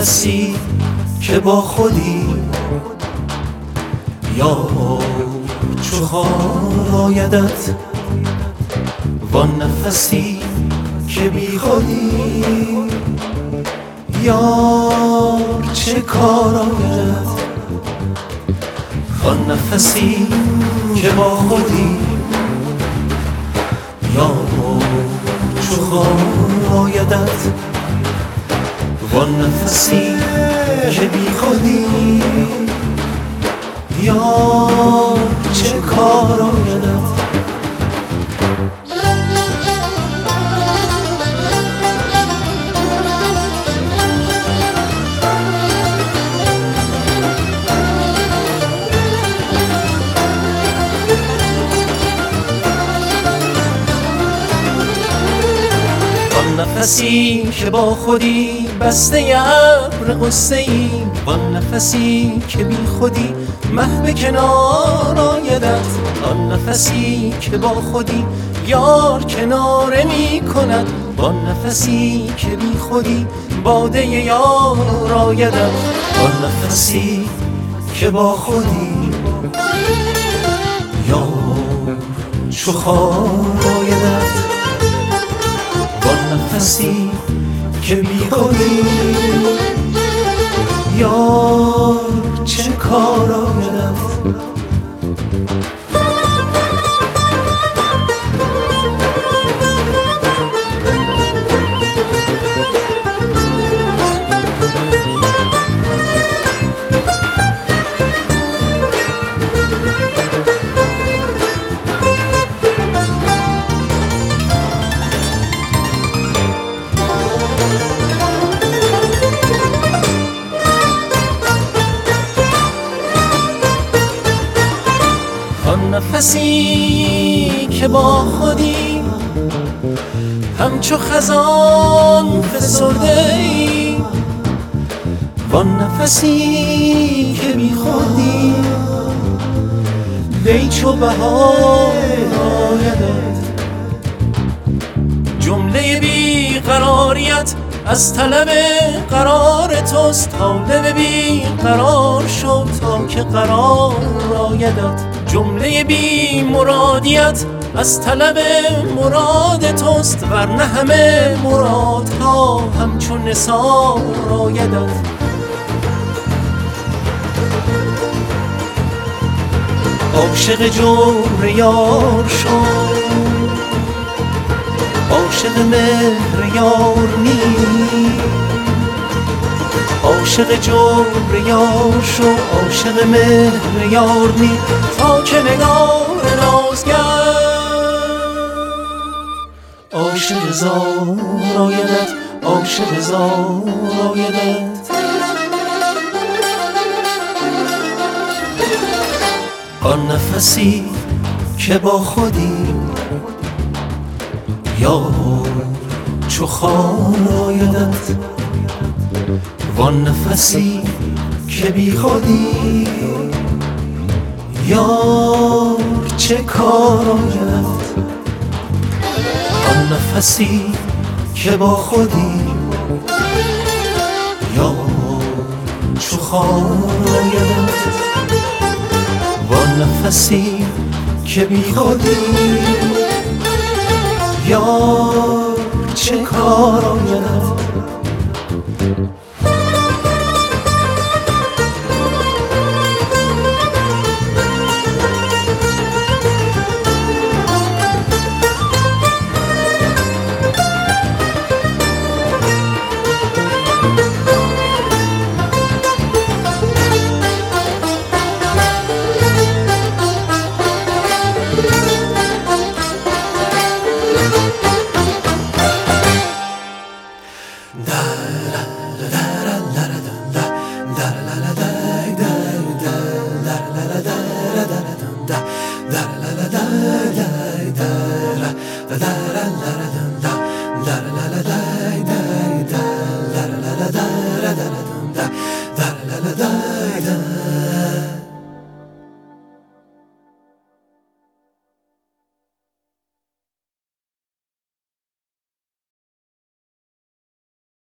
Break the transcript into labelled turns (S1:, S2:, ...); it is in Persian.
S1: نفسی که با خودی یا چو خار آیدت وان نفسی که بی خودی یار چه کار آیدت وان نفسی که با خودی یا چو خار آیدت وان نفسی که بی خودی یا چه کار آیدت نفسی که با خودی بسته ابر غصه ای وان نفسی که بی خودی مه به کنار آیدت آن نفسی که با خودی یار کناره می کند وان نفسی که بی خودی باده یار آیدت آن نفسی که با خودی یار چو خار آیدت وان نفسی که بی خودی یار چه کار آیدت نفسی که با خودی همچو خزان فسرده ای وان نفسی که بی خودی دی چو بهار آیدت جمله بی قراریت از طلب قرار توست طالب بی قرار شو تا که قرار آیدت جمله بی مرادیت از طلب مراد توست ورنه همه مرادها همچون نثار آیدت عاشق جور یار شو عاشق مهر یار نی عاشق جور یار شو عاشق مهر یار نی تا که نگار نازگر عاشق زار آیدت عاشق زار آیدت آن نفسی که با خودی یار چو خار آیدت وان نفسی که بی خودی یار چه کار آیدت آن نفسی که با خودی یار چو خار آیدت وان نفسی که بی خودی یار چه کار آیدت